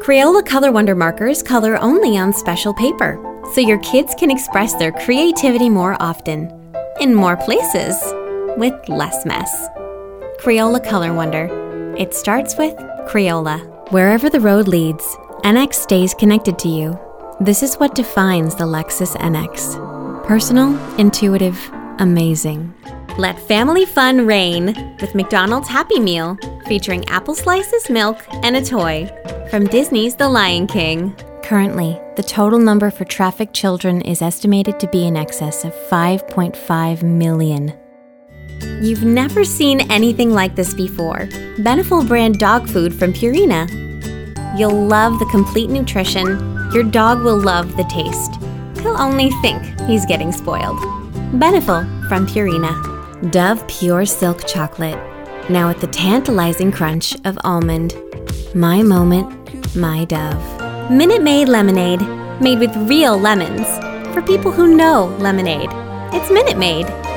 Crayola Color Wonder markers color only on special paper, so your kids can express their creativity more often, in more places, with less mess. Crayola Color Wonder. It starts with Crayola. Wherever the road leads, NX stays connected to you. This is what defines the Lexus NX. Personal, intuitive, amazing. Let family fun reign with McDonald's Happy Meal, featuring apple slices, milk, and a toy. From Disney's The Lion King. Currently, the total number for trafficked children is estimated to be in excess of 5.5 million. You've never seen anything like this before. Beneful brand dog food from Purina. You'll love the complete nutrition. Your dog will love the taste. He'll only think he's getting spoiled. Beneful from Purina. Dove Pure Silk Chocolate. Now with the tantalizing crunch of almond. My moment, my Dove. Minute Maid Lemonade. Made with real lemons. For people who know lemonade. It's Minute Maid.